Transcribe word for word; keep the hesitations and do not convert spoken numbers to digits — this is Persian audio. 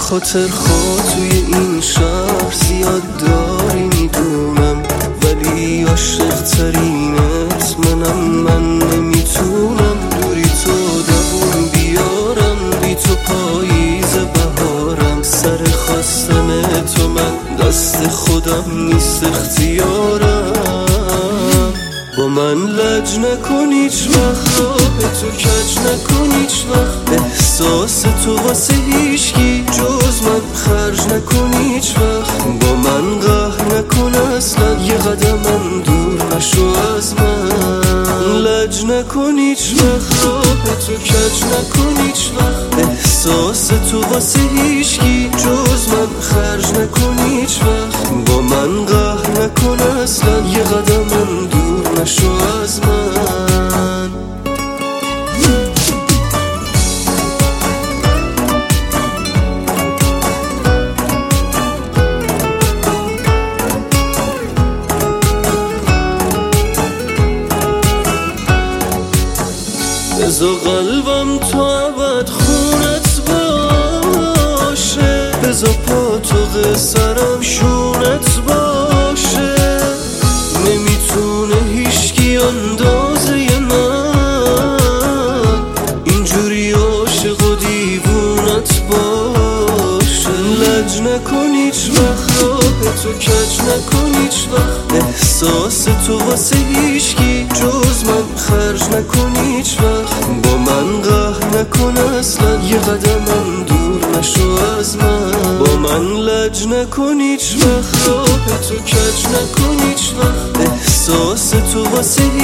خاطر خود توی این شهر زیاد داری میدونم، ولی عاشق ترینت منم. من نمیتونم دوری تو دووم بیارم، بی تو پاییز بهارم. سر خواستن تو من دست خودم نیست اختیارم. با من لج نکن هیچ وقت، راه تو کج نکن هیچ وقت. احساس تو واسه هیچکی جز من خرج نکن هیچ وقت. با من قهر نکن اصلا، یه قدمم دور نشو از من. لج نکن هیچ وقت، راه تو کج نکن هیچ وقت. احساس تو واسه هیچکی جز من خرج نکن هیچ وقت. با من قهر نکن اصلا، یه قدمم دور نشو از من. بذار قلبم تو ابد خونت باشه، بذار پا تو قصرم شونت باشه. نمیتونه هیچکی اندازه من اینجوری عاشق و دیوونت باشه. لج نکن هیچ وقت، راه تو کج نکن هیچ وقت. احساس تو واسه هیچکی جز من خرج نکن هیچ وقت. با من قهر نکن اصلا، یه قدمم دور نشو از من. با من لج نکن هیچ وقت، راه تو کج نکن هیچ وقت. احساس تو واسه